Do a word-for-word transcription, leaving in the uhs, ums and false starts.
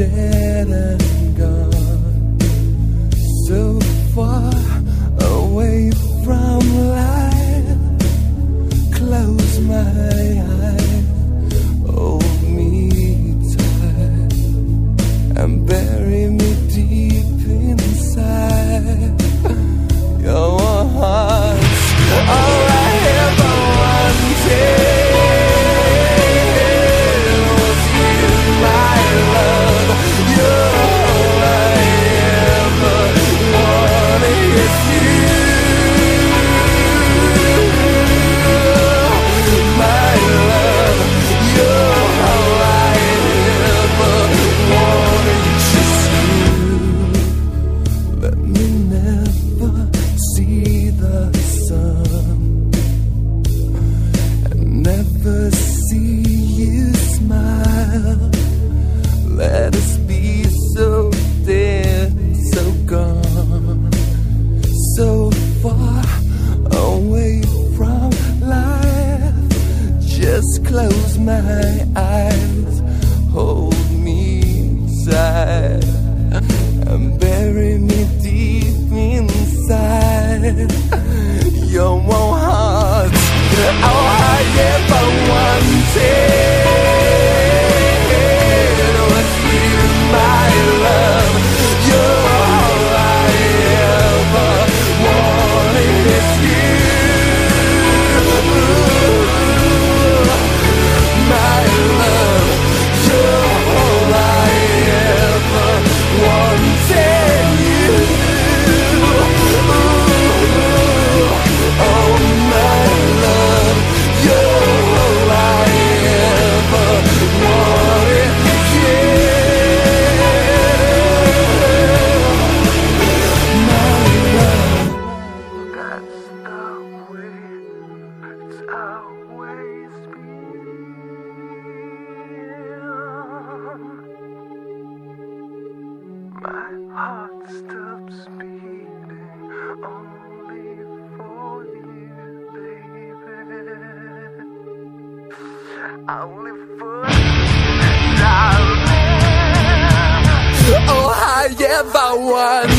dead and gone, so far away from life. Close my eyes, hold me tight, and bury me deep inside your heart's all I ever wanted. Was you, my love? You're all I ever wanted. It's you, my love. You're all I ever wanted. Just you. Let me never see the sun, and never see you smile. Let us be so dead, so gone, so far away from life. Just close my eyes, hold me tight, and bury me deep inside your warm heart. All I ever wanted was you, my love. You're all I ever wanted. It's you, my love. You're all I ever wanted. You, oh my love. You're all I ever wanted. Yeah, my love. That's the way it's always been. My heart stops beating only for you, baby. Only for you, darling. Oh, I ever want